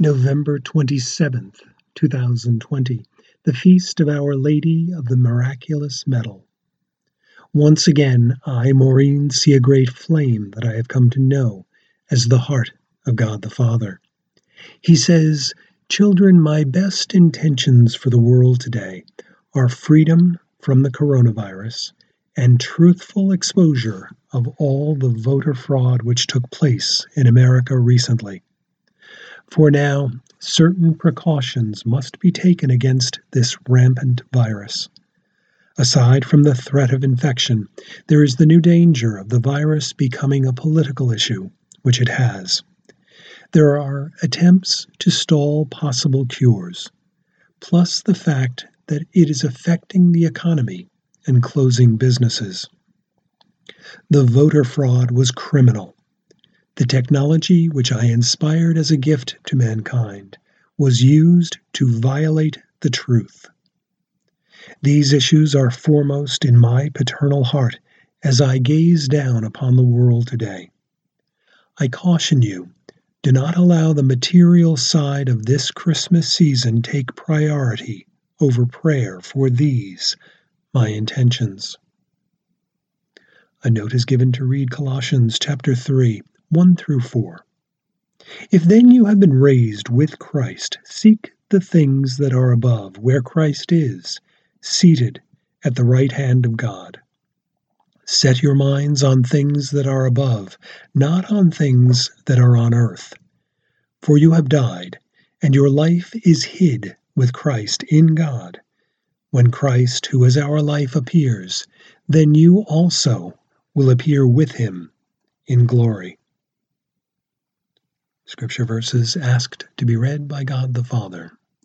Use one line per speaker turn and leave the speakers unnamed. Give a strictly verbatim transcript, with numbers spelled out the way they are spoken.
November twenty-seventh, two thousand twenty, the Feast of Our Lady of the Miraculous Medal. Once again, I, Maureen, see a great flame that I have come to know as the heart of God the Father. He says, "Children, my best intentions for the world today are freedom from the coronavirus and truthful exposure of all the voter fraud which took place in America recently. For now, certain precautions must be taken against this rampant virus. Aside from the threat of infection, there is the new danger of the virus becoming a political issue, which it has. There are attempts to stall possible cures, plus the fact that it is affecting the economy and closing businesses. The voter fraud was criminal. The technology which I inspired as a gift to mankind was used to violate the truth. These issues are foremost in my paternal heart as I gaze down upon the world today. I caution you, do not allow the material side of this Christmas season take priority over prayer for these, my intentions." A note is given to read Colossians chapter three, one through four. "If then you have been raised with Christ, seek the things that are above, where Christ is, seated at the right hand of God. Set your minds on things that are above, not on things that are on earth. For you have died, and your life is hid with Christ in God. When Christ, who is our life, appears, then you also will appear with him in glory." Scripture verses asked to be read by God the Father.